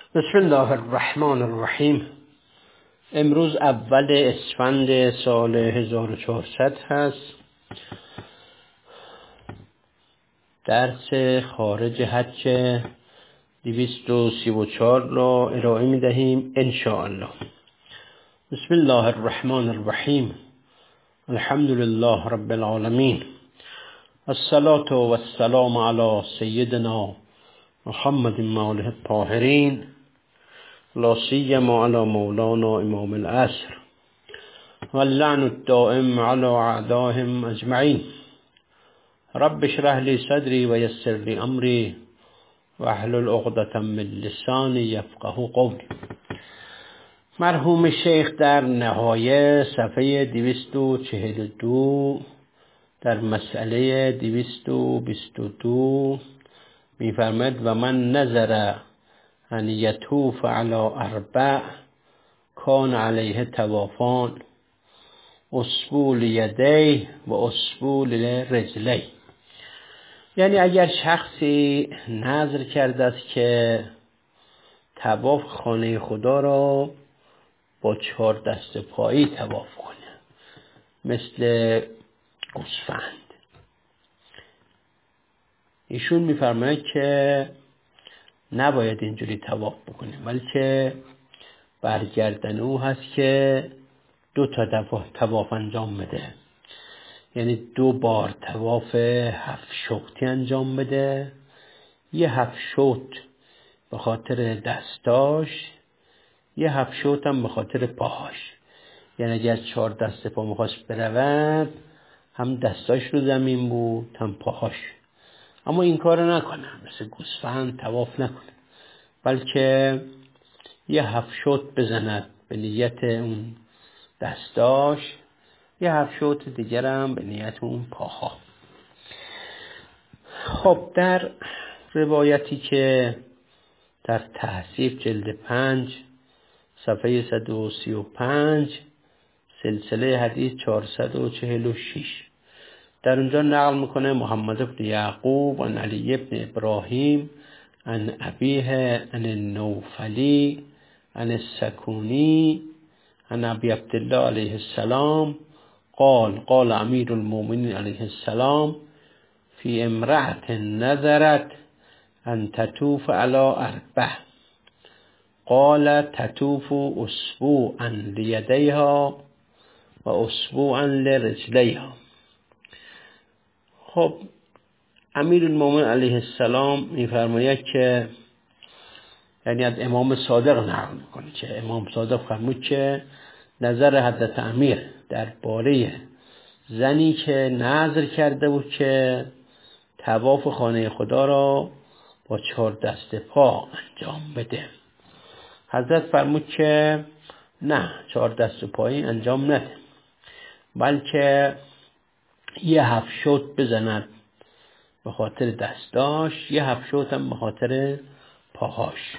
بسم الله الرحمن الرحیم. امروز اول اسفند سال 1400 هست. درس خارج حج 234 را ارائه می دهیم انشاءالله. بسم الله الرحمن الرحیم. الحمد لله رب العالمین. الصلاة والسلام علی سیدنا محمد ماله الطاهرین، لا سیما علی مولانا امام العصر واللعن الدائم علی اعدائهم اجمعین. رب اشرح لی صدری و یسر لی امری واحلل عقدة من لسانی یفقهوا قولی. مرحوم شیخ در نهایه صفحه 242 در مسئله 222 می‌فرماید و من نظر ان یطوف علی اربع کان علیه طوافان اسبول یدیه و اسبول رجلیه. یعنی اگر شخصی نظر کرده است که طواف خانه خدا را با 4 دست پایی طواف کنه مثل گوسفند، ایشون میفرماید که نباید اینجوری طواف بکنه، بلکه برگردن او هست که 2 طواف انجام بده. یعنی 2 بار طواف 7 شوطی انجام بده. یه 7 شوط به خاطر دستاش، یه 7 شوط هم به خاطر پاهاش. یعنی اگر 4 دست پا میخواست برود، هم دستاش رو زمین بود هم پاهاش، اما این کار نکنه، مثل گوسفند طواف نکنه، بلکه یه 7 شوط بزند به نیت اون دستاش، یه 7 شوط دیگر هم به نیت اون پاها. خب در روایتی که در تهذیب جلد 5 صفحه 135 سلسله حدیث 446 در اونجا نقل میکنه محمد بن یعقوب عن علی بن ابراهیم عن ابیه عن النوفلی عن السکونی عن ابی عبدالله علیه السلام قال امیر المؤمنین علیه السلام فی امرأة نذرت ان تطوف علی 4 قال تطوف اسبوعا لیدیها و اسبوعا لرجلیها. خب امیر المؤمنین علیه السلام میفرماید که، یعنی از امام صادق نقل میکنه که امام صادق فرمود که نظر حضرت امیر درباره زنی که نظر کرده بود که طواف خانه خدا را با 4 دست پا انجام بده، حضرت فرمود که نه، 4 دست پایی انجام نده، بلکه یه 7 شوط بزند به خاطر دستاش، یه 7 شوط هم به خاطر پاهاش.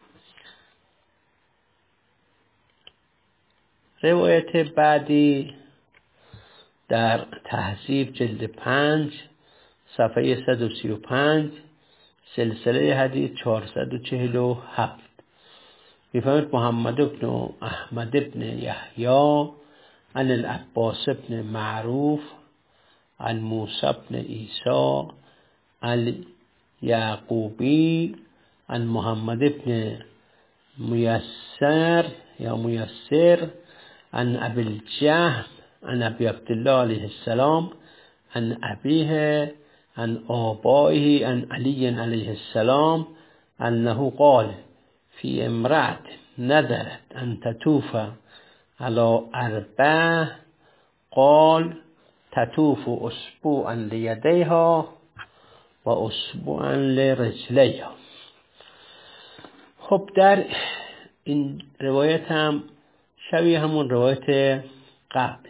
روایت بعدی در تهذیب جلد 5 صفحه 135 سلسله حدیث 447 می‌فرماید محمد بن احمد بن یحیی عن العباس بن معروف عن موسی بن عیسی الیعقوبی عن محمد بن میسر عن ابی الجهم عن ابی عبدالله علیه السلام عن ابیه عن آبائه عن علی علیه السلام انه قال فی امرأة نذرت ان تطوف علی 4 قال تطوف اسبوعا لیدیها و اسبوعا لرجلیها. خب در این روایت هم شبیه همون روایت قبل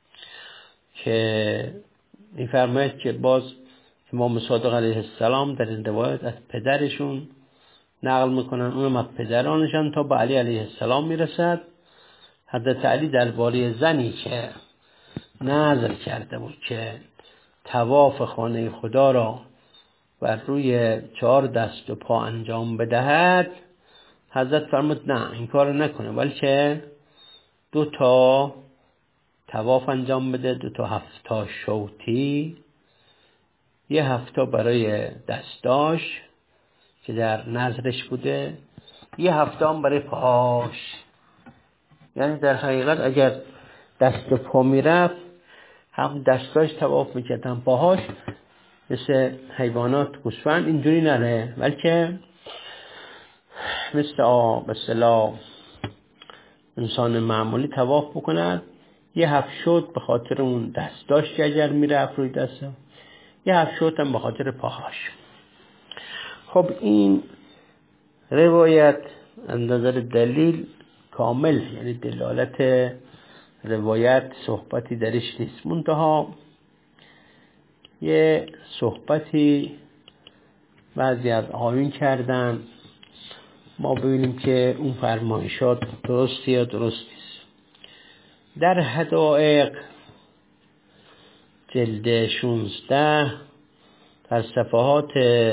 که می‌فرماید که باز امام صادق علیه السلام در این روایت از پدرشون نقل میکنن، اونم از پدرانشان تا به علی علیه السلام میرسد. حضرت علی درباره زنی که نظر کرده بود که طواف خانه خدا را بر روی 4 دست و پا انجام بدهد حضرت فرمود نه این کار نکنه، بلکه 2 تا طواف انجام بده، 2 تا 7 شوطی، 1 هفته برای دستاش که در نظرش بوده، 1 هفته هم برای پاهاش. یعنی در حقیقت اگر دست و پا میرفت هم دستاش طواف میکرد هم پاهاش، مثل حیوانات گوسفند اینجوری نره، بلکه مثل به اصطلاح انسان معمولی طواف بکند. 1 هفته شد به خاطر اون دستاش که اگر میرفت روی دستا، 1 هفته شد هم به خاطر پاهاش. خب این روایت از نظر دلیل کامل، یعنی دلالت روایت صحبتی درش نیست، منتها یه صحبتی بعضی از آیون کردن، ما ببینیم که اون فرمایشات درست یا درست نیست. در حدائق جلد 16 در صفحات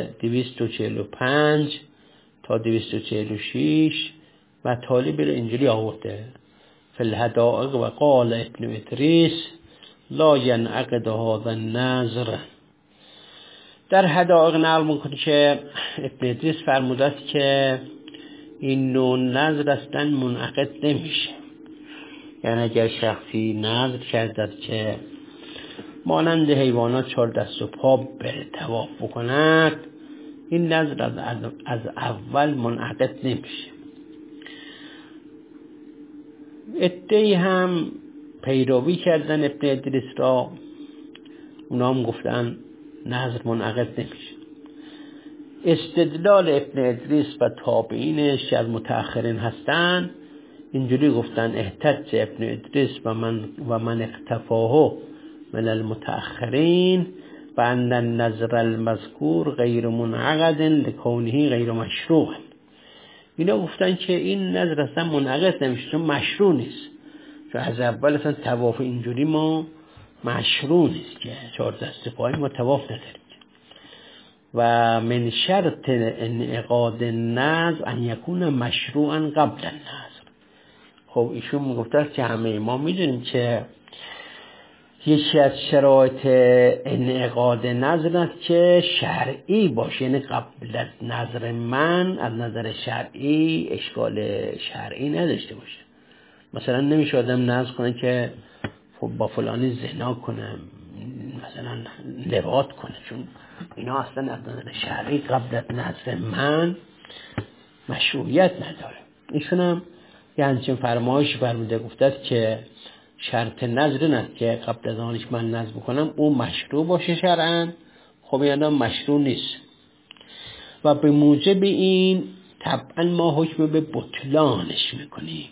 245 تا 246 مطالب اینجوری آورده: فی الحدائق و قال ابن ادریس لا ینعقد هذا النذر. در حدائق نقل میکنه که ابن ادریس فرموده که این نوع نذر اصلا منعقد نمیشه. یعنی اگر شخصی نذر کرده که مانند حیوانات 4 دست و پا به طواف بکند، این نذر از اول منعقد نمیشه. عده‌ای هم پیروی کردن ابن ادریس را، اونا هم گفتن نذر منعقد نمیشه. استدلال ابن ادریس و تابعینش از متأخرین هستن، اینجوری گفتن: احتج ابن ادریس و من اقتفاه من المتأخرین و ان النذر المذکور غیر منعقد لکونه غیر مشروع. اینا گفتن که این نذر اصلا منعقد نمیشه چون مشروع نیست، چون از اول اصلا طواف اینجوری ما مشروع نیست که 4 دست پای ما طواف نداریم. و من شرط انعقاد النذر ان یکون مشروعا قبل النذر. خب ایشون میگفت که همه ما میدونیم که یکی از شرایط انعقاد نذر است که شرعی باشه، یعنی قبل از نذر من از نظر شرعی اشکال شرعی نداشته باشه. مثلا نمیشه آدم نذر کنه که با فلانی زنا کنه، مثلا لواط کنه، چون اینا اصلا از نظر شرعی قبل از نذر من مشروعیت نداره. ایشون هم یه همچین فرمایش فرموده، گفته که شرط نذر این است که قبل از آنش من نذر بکنم اون مشروع باشه شرعاً. خب یعنی مشروع نیست و به موجب این طبعا ما حکم به بطلانش میکنیم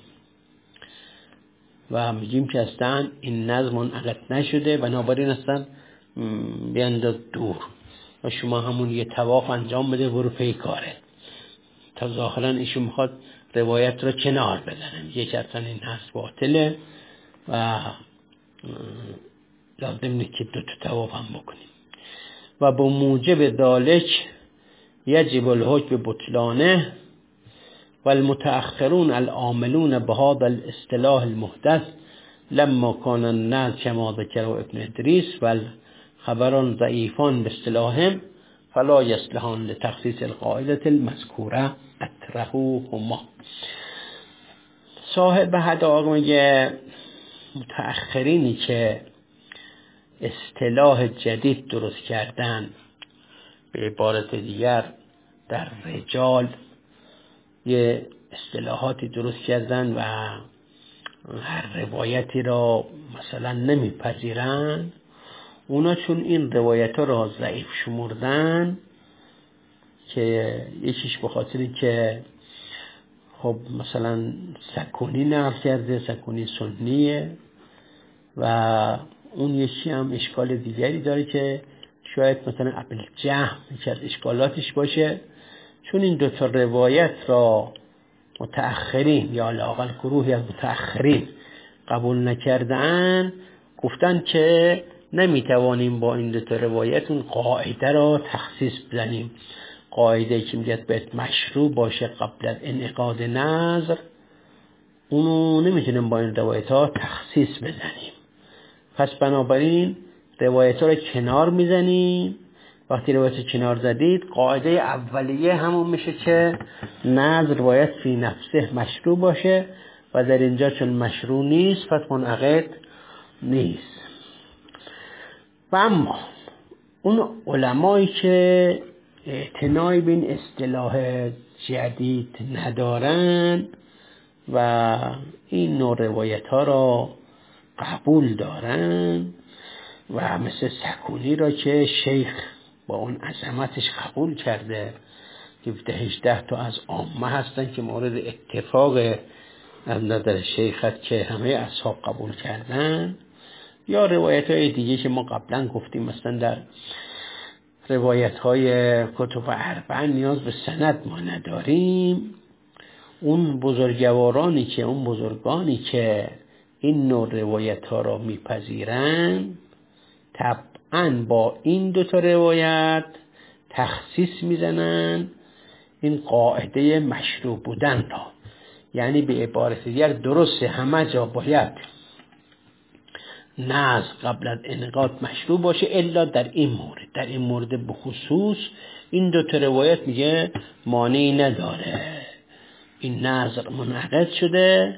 و میگیم که اصلا این نذر منعقد نشده، بنابراین اصلا بیانداز دور و شما همون یه طواف انجام بده برو پی کاره. تا ظاهرا ایشون میخواد روایت رو کنار بزنه، میگه که اصلا این هست باطله و لازم نیست که 2 تا طواف هم بکنیم. و با موجب ذالک یجب الحکم بطلانه و المتأخرون العاملون بهذا الاصطلاح المحدث لما كان الناس كما ذكر ابن ادریس و الخبران ضعیفان باصطلاحهم فلا يصلحان لتخصیص القاعده المذکوره اطرحوهما. صاحب حدائق میگه متأخرینی که اصطلاح جدید درست کردن، به عبارت دیگر در رجال یه اصطلاحاتی درست کردن و هر روایتی را مثلا نمیپذیرن، اونا چون این روایت ها را ضعیف شمردن، که یکیش به خاطری که خب مثلا سکونی نقل کرده، سکونی سنیه، و اون یکی هم اشکال دیگری داره که شاید مثلا ابوالجهم یکی از اشکالاتش باشه، چون این 2 تا روایت را متأخرین یا لااقل گروهی از متأخرین قبول نکردن، گفتن که نمیتوانیم با این 2 تا روایت اون قاعده را تخصیص بزنیم. قاعده که میگه باید مشروع باشه قبل از انعقاد نظر، اونو نمیتونیم با این روایت ها تخصیص بزنیم. پس بنابراین روایت ها رو کنار میزنیم. وقتی روایت کنار زدید، قاعده اولیه همون میشه که نظر باید فی نفسه مشروع باشه و در اینجا چون مشروع نیست پس منعقد نیست. و اما اون علمایی که اعتنایی به این اصطلاح جدید ندارن و این نوع روایت ها را قبول دارن و مثل سکونی را که شیخ با اون عظمتش قبول کرده که 18 تا از عامه هستن که مورد اتفاق از نظر شیخ هست که همه اصحاب قبول کردن، یا روایت های دیگه که ما قبلا گفتیم مثلا در روایت های کتب اربعه نیاز به سند ما نداریم. اون بزرگوارانی که اون بزرگانی که این نوع روایت ها را میپذیرن طبعا با این دوتا روایت تخصیص میزنن این قاعده مشروع بودن را. یعنی به عبارت دیگر درسته همه جا باید نظر قبل از انعقاد مشروع باشه الا در این مورد بخصوص این دوتا روایت میگه مانعی نداره، این نظر منعقد شده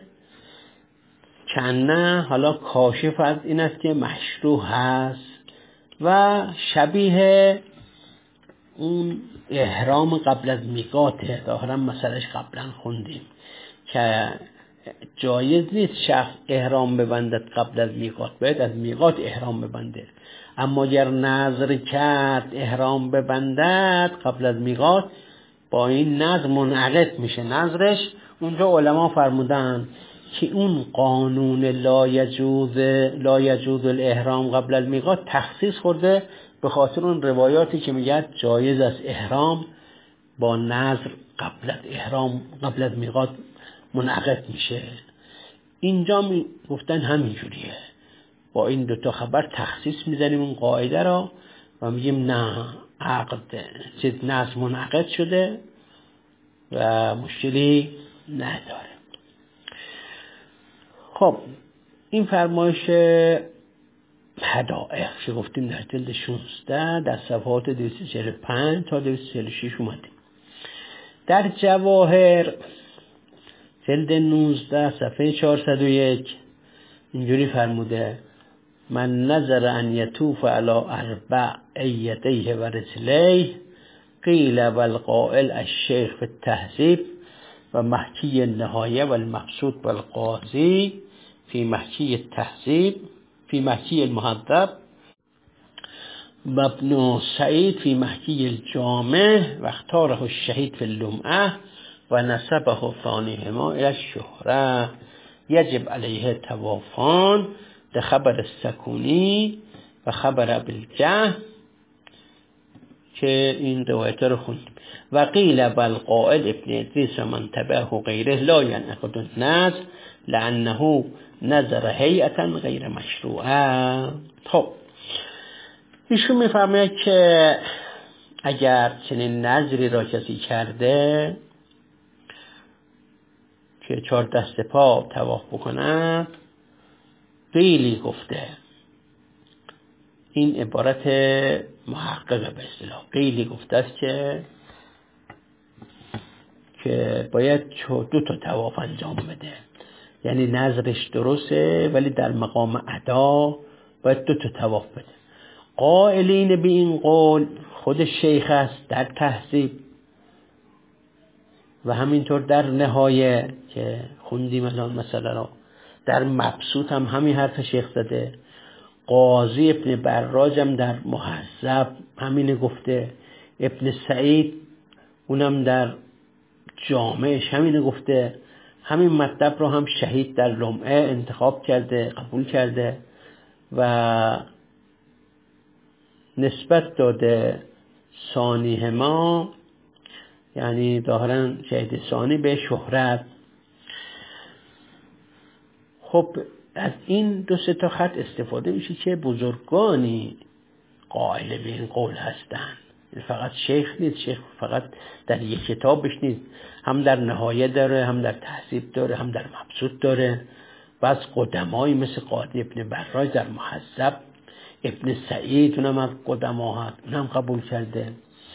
کنه حالا کاشف از این است که مشروع هست و شبیه اون احرام قبل از میقاته. ظاهرا مسئلهش قبلا خوندیم که جایز نیست شخص احرام ببندد قبل از میقات، باید از میقات احرام ببنده. اما اگر نظر کرد احرام ببندد قبل از میقات، با این نظر منعقد میشه نظرش. اونجا علما فرمودن که اون قانون لا یجوز الاحرام قبل المیقات تخصیص خورده به خاطر اون روایاتی که میگه جایز است احرام با نظر قبل از میقات منعقد میشه. اینجا گفتن همینجوریه، با این دوتا خبر تخصیص میزنیم اون قاعده را و میگیم نه عقد چیز نظر منعقد شده و مشکلی نداره. خب این فرمایش حدائق که گفتیم در جلد 16 در صفحات 245 تا 246 اومدیم. در جواهر جلد 19 صفحه 401 اینجوری فرموده: من نظر ان یطوف علی اربع یدیه و رجلیه قیل والقائل الشیخ فی التهذیب و محکی النهایه و المقصود والقاضی فی محکی التهذیب فی محکی المهذب و ابن سعید فی محکی الجامع و اختاره الشهید فی اللمعه و نسبه ثانیهما الى الشهره یجب علیه توافان ده خبر السکونی و خبر بالجه که این روایت رو خوندیم. و قیل بالقائل ابن ادریس من تبعه غیره لا ینعقد النظر لانه نظر هیئتا غیر مشروعه. خب ایشون میفرماید که اگر چنین نظری را کسی کرده که 4 دست پا طواف بکنه، قیلی گفته، این عبارت محققه به اصطلاح، قیلی گفته است که باید 2 تا طواف انجام بده، یعنی نظرش درسته ولی در مقام ادا باید 2 تا طواف بده. قائلین به این قول خود شیخ است در تهذیب و همینطور در نهایه که خوندیم الان مثلا رو، در مبسوط هم همین حرف شیخ زده. قاضی ابن براج هم در محذب همین گفته. ابن سعید اونم در جامعش همین گفته. همین مطلب رو هم شهید در لمعه انتخاب کرده، قبول کرده و نسبت داده ثانیهما، یعنی ظاهرا شهید ثانی به شهرت. خب از این 2-3 تا خط استفاده میشه که بزرگانی قائل به این قول هستن، فقط شیخ نیست، شیخ فقط در یک کتابش نیست، هم در نهایه داره، هم در تهذیب داره، هم در مبسوط داره. و از قدمایی مثل قاضی ابن براج در محذب، ابن سعید اونم از قدما هست، اونم قبول کرده.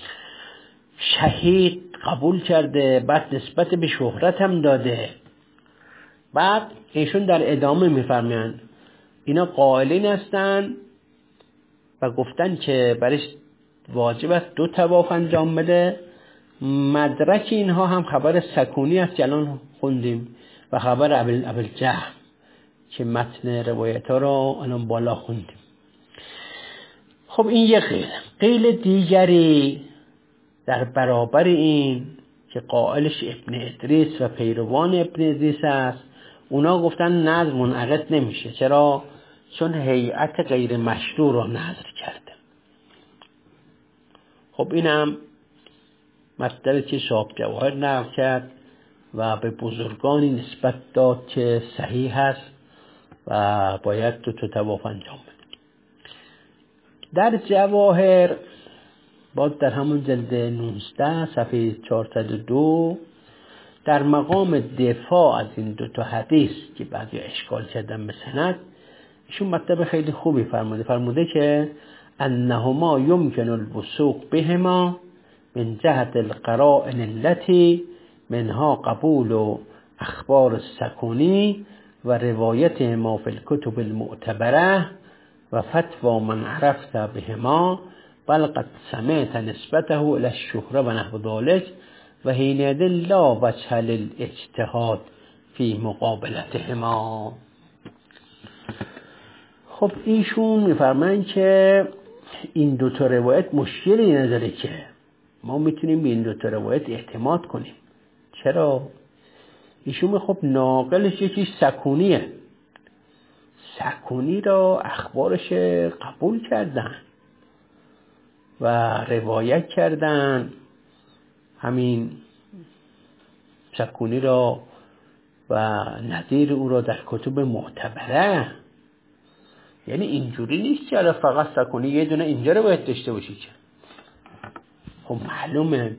شهید قبول کرده، بعد نسبت به شهرت هم داده. بعد ایشون در ادامه میفرمایند اینا قائلین هستن و گفتن که برش واجب است 2 طواف انجام بده. مدرک اینها هم خبر سکونی است که الان خوندیم و خبر ابوالجهم که متن روایت ها را الان بالا خوندیم. خب این یک قیل دیگری در برابر این که قائلش ابن ادریس و پیروان ابن ادریس است، اونا گفتن نذر منعقد نمیشه. چرا؟ چون هیئت غیر مشروع را نذر کرده. خب اینم مطلبی که صاحب جواهر نقل کرد و به بزرگانی نسبت داد که صحیح هست و باید 2 طواف انجام بده. در جواهر باز در همون جلد 19 صفحه 402 در مقام دفاع از این 2 حدیث که بعضی اشکال کردن به سند، ایشون مطلب خیلی خوبی فرموده که انهما یمکن الوثوق بهما من جهت القرائن التي منها قبول اخبار السکونی و روایت ما فی الکتب المعتبره و فتوى من عرفت بهما بل قد سمعت نسبته الى الشهره و نحو ذلك و حینئذ لا وجه للاجتهاد فی مقابلتهما. خب ایشون میفرمایند که این 2 روایت مشکلی نداره که ما میتونیم به این 2 روایت اعتماد کنیم. چرا؟ ایشون خب ناقلش یکی سکونیه، سکونی را اخبارش قبول کردن و روایت کردن، همین سکونی را و نظیر او را در کتب معتبره. یعنی اینجوری نیست که فقط سکونی یه دونه اینجا رو باید داشته باشی که خب معلومه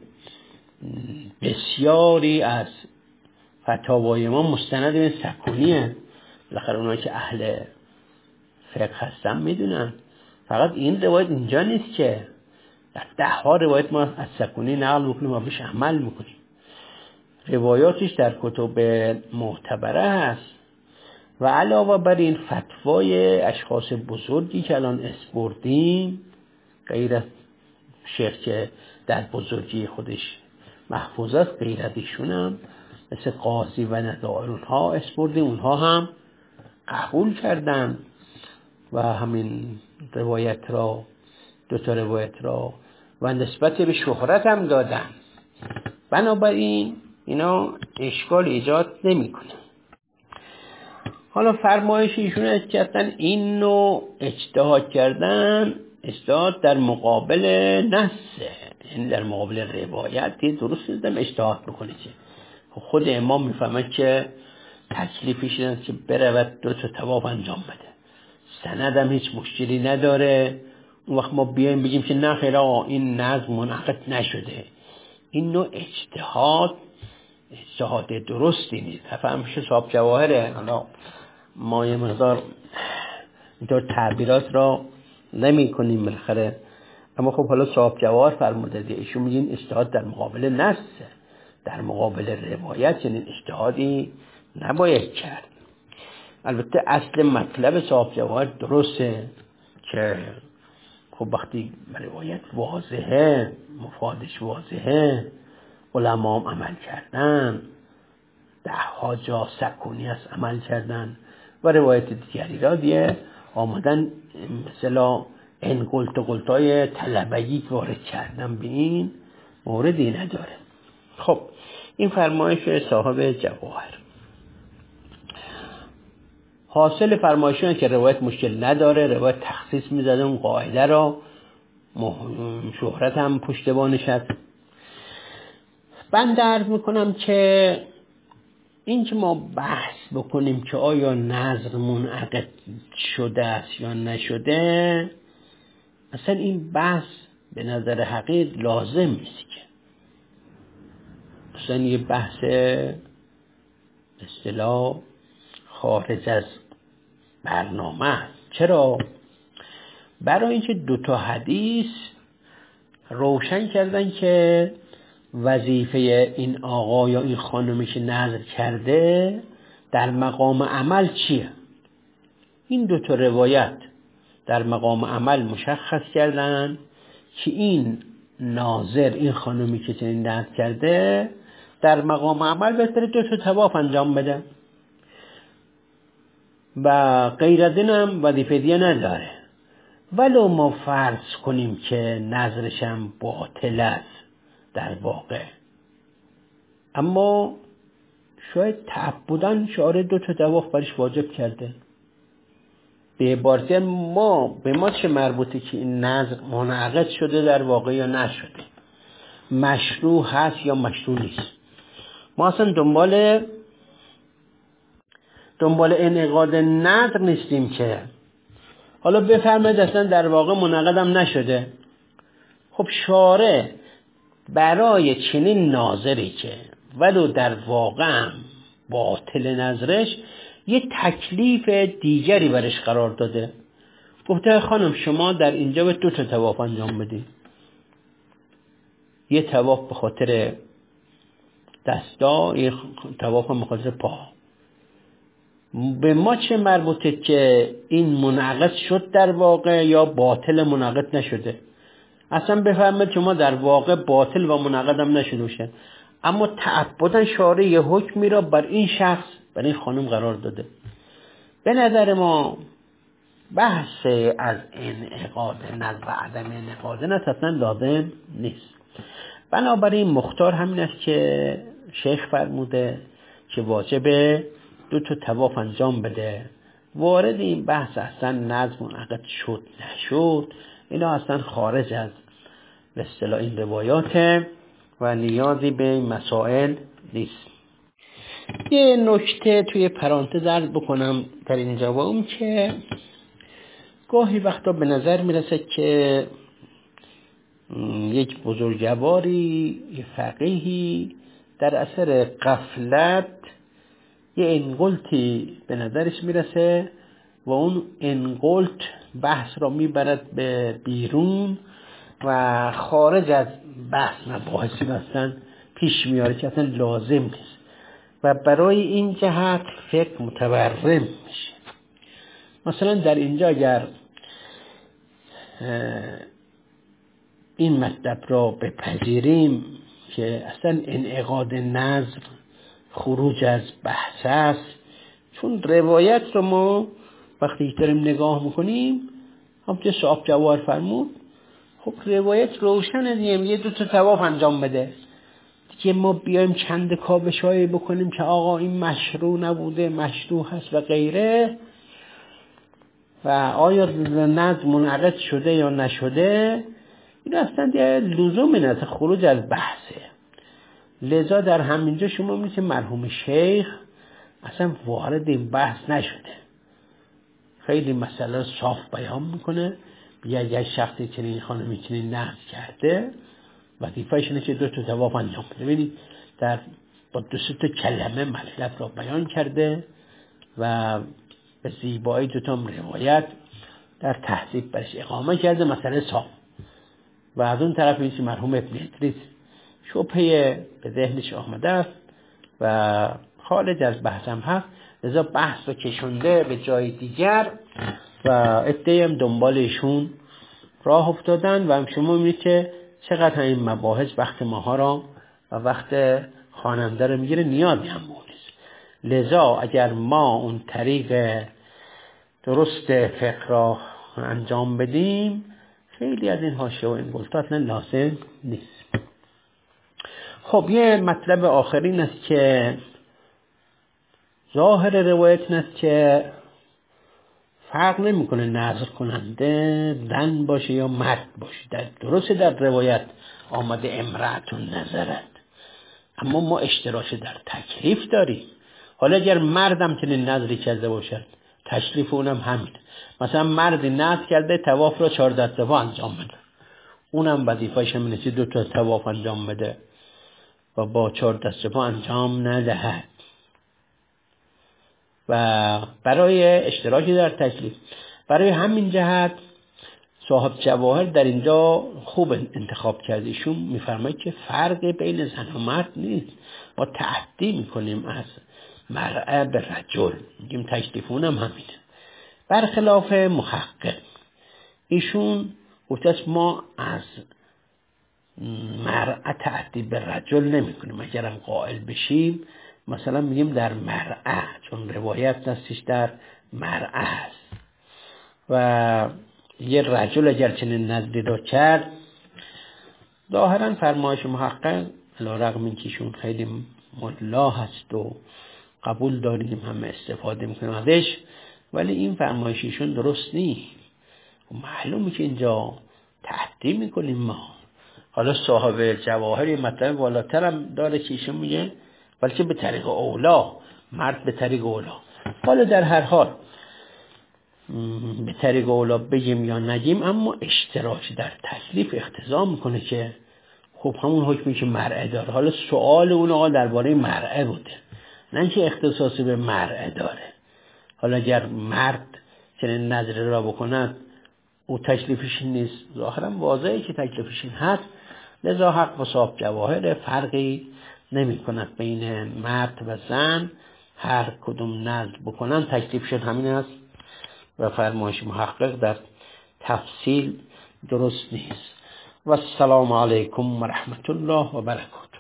بسیاری از فتاوای ما مستند به سکونیه. بالاخره اونایی که اهل فقه هستن میدونن فقط این روایت اینجا نیست که در 10 روایت ما از سکونی نقل میکنیم و بهش عمل میکنیم. روایاتش در کتب معتبره هست و علاوه بر این فتوای اشخاص بزرگی که الان اسپردیم، غیر از شیخ که در بزرگی خودش محفوظ است، غیر از ایشون هم مثل قاضی و نظائر اونها اسپردیم، اونها هم قبول کردن و همین روایت را 2 روایت را و نسبت به شهرت هم دادن. بنابراین اینا اشکال ایجاد نمیکنه. حالا فرمایش ایشون است که اصلا این نوع اجتهاد کردن اجتهاد در مقابل نصه، یعنی در مقابل روایت درست نیستم اجتهاد بکنه که خود امام میفهمه که تکلیفش این است که برود 2 طواف انجام بده، سندم هیچ مشکلی نداره. اون وقت ما بیایم بگیم که نه خیر آقا این نظم منعقد نشده، این نوع اجتهاد درستی نیست. فهمش صاحب جواهره. حالا ما یه مقدار اینطور تعبیرات را نمی کنیم بالاخره، اما خب حالا صاحب جواهر فرموده دیگه، ایشون میگین اجتهاد در مقابل نص، در مقابل روایت، یعنی اجتهادی نباید کرد. البته اصل مطلب صاحب جواهر درسته که خب وقتی روایت واضحه، مفادش واضحه، علما هم عمل کردن، 10 جا سکونی است عمل کردن و روایت دیگری را دیگه آمدن مثلا این قلتای طلبگی وارد کردن به این موردی نداره. خب این فرمایش صاحب جواهر. حاصل فرمایشون که روایت مشکل نداره، روایت تخصیص میزده اون قاعده را، شهرت هم پشتبانش هست. بنده عرض میکنم که این که ما بحث بکنیم که آیا نظر منعقد شده است یا نشده، اصلا این بحث به نظر حقیر لازم نیست که اصلا یه بحث اصطلاح خارج از برنامه است. چرا؟ برای اینکه دوتا حدیث روشن کردن که وظیفه این آقا یا این خانمی که نذر کرده در مقام عمل چیه. این دوتا روایت در مقام عمل مشخص کردن که این ناظر، این خانمی که چنین نذر کرده، در مقام عمل بهتره دوتا طواف انجام بده و غیر از اینم وظیفه دیگه نداره. ولو ما فرض کنیم که نظرشم باطل است در واقع، اما شاید تعبداً شارع دوتا طواف برش واجب کرده. به عبارت به ما چه مربوطه که این نظر منعقد شده در واقع یا نشده، مشروع هست یا مشروع نیست. ما اصلا دنبال انعقاد نظر نیستیم که حالا بفرمایید اصلا در واقع منعقدم نشده. خب شارع برای چنین ناظری که ولو در واقع باطل نظرش یه تکلیف دیگری برش قرار داده. گفته خانم شما در اینجا به 2 تا طواف انجام بدید. یه طواف به خاطر دستا، یه طواف به خاطر پا. به ما چه مربوطه که این منعقد شد در واقع یا باطل منعقد نشده؟ اصلا بفهمید شما در واقع باطل و منعقد هم نشده باشه، اما تعبداً شارع یه حکمی را بر این شخص، بر این خانم قرار داده. به نظر ما بحث از انعقاد نظر و عدم انعقاد نظر اصلا لازم نیست. بنابراین مختار همین است که شیخ فرموده که واجبه 2 تا طواف انجام بده. وارد این بحث اصلا نظر منعقد شد نشد اینا اصلا خارج از به اصطلاح این روایات و نیازی به این مسائل نیست. یه نکته توی پرانتز عرض بکنم در اینجا، و اون که گاهی وقتا به نظر میرسه که یک بزرگواری، یه فقیهی در اثر غفلت یه انقلتی به نظرش میرسه و اون انقلت بحث را میبرد به بیرون و خارج از بحث مباحثی اصلا پیش میاره که اصلا لازم نیست و برای این جهت فقه متورم میشه. مثلا در اینجا اگر این مطلب را بپذیریم که اصلا انعقاد نظر خروج از بحث است، چون روایت رو ما وقتی داریم نگاه میکنیم همونطور صاحب جوار فرمود، خب روایت روشنه دیگه، یه 2 تا طواف انجام بده دیگه. ما بیایم چند کاوشایی بکنیم که آقا این مشروع نبوده، مشروع هست و غیره، و آیا نظر منعقد شده یا نشده، این اصلا دیگه لزومی نداره، خروج از بحثه. لذا در همینجا شما میگید که مرحوم شیخ اصلا وارد این بحث نشده، خیلی مسئله صاف بیان میکنه. یه شخصی چنین خانمی چنین نظر کرده وظیفه‌اش اینه که 2 تا طواف انجام بده. ببینید با 2 تا کلمه مطلب را بیان کرده و به زیبایی 2 تا روایت در تحضیب برش اقامه کرده، مسئله صاف. و از اون طرف این مرحوم ابن ادریس شبهه به ذهنش آمده است و خارج از بحثم هست، لذا بحث رو کشونده به جای دیگر و عده‌ای هم دنبالشون راه افتادن و هم شما می‌بینید که چقدر این مباحث وقت ماها را و وقت خواننده رو میگیره، نیازی هم نیست. لذا اگر ما اون طریق درست فقه را انجام بدیم، خیلی از این حاشیه و این گلطات لازم نیست. خب یه مطلب آخرین است که ظاهر روایت این است که فرق نمیکنه نظر کننده زن باشه یا مرد باشه. درسته در روایت آمده امرأتون نظرت، اما ما اشتراک در تکلیف داریم. حالا اگر مردم چنین نظری کرده باشد، تشریف اونم همین. مثلا مرد نظر کرده طواف را 14 دفعه انجام بده، اونم وظیفه‌ش همینه که 2 تا طواف انجام بده و با 4 دست پا انجام ندهد. و برای اشتراکی در تکلیف، برای همین جهت صاحب جواهر در اینجا خوب انتخاب کرده. ایشون میفرماید که فرق بین زن و مرد نیست، ما تعدی میکنیم از مرأة به رجل، میگیم تکلیفون هم همینه. برخلاف محقق، ایشون گفته ما از مرأة تعدی به رجل نمی کنیم. اگرم قائل بشیم مثلا میگیم در مرأة، چون روایت دستش در مرأة است و یه رجل اگر چنین نظری را کرد، ظاهرا فرمایش محقق علیرغم اینکه ایشون خیلی ملا هست و قبول داریم، همه استفاده میکنیم ازش، ولی این فرمایششون درست نیست. معلومه که اینجا تعدی میکنیم ما. حالا صاحب جواهر مطلب بالاتر هم داره که ایشون میگه بلکه به طریق اولا، مرد به طریق اولا. حالا در هر حال به طریق اولا بگیم یا نگیم، اما اشتراک در تکلیف اقتضا میکنه که خب همون حکمی که مرأة داره. حالا سوال اون آقا درباره مرأة بوده، نه اینکه اختصاصی به مرأة داره. حالا اگر مرد چنین نظری را بکند او تکلیفش نیست، ظاهرا واضحه که تکلیفش هست. لذا حق و صاحب جواهر فرقی نمی کند بین مرد و زن، هر کدوم نظر بکنن تکلیفشون همین است و فرمایش محقق در تفصیل درست نیست. و السلام علیکم و رحمت الله و برکاته.